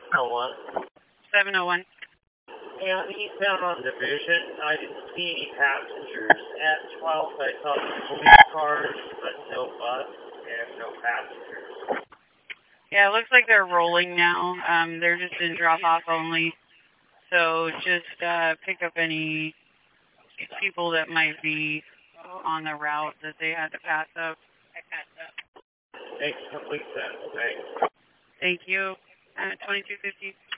701. 701. Yeah, eastbound on Division. I didn't see any passengers. At 12, I saw police cars, but no bus and no passengers. Yeah, it looks like they're rolling now. They're just in drop-off only. So just pick up any people that might be on the route that they had to pass up. Thanks, complete that. Thanks. Thank you. 2250.